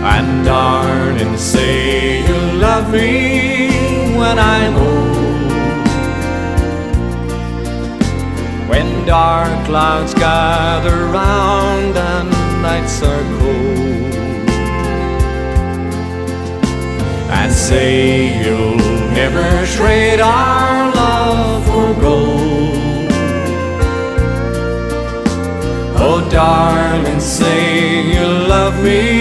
And darling, say you love me when I'm old. When dark clouds gather round and nights are cold. And say you'll never trade our love for gold. Oh darling, say you love me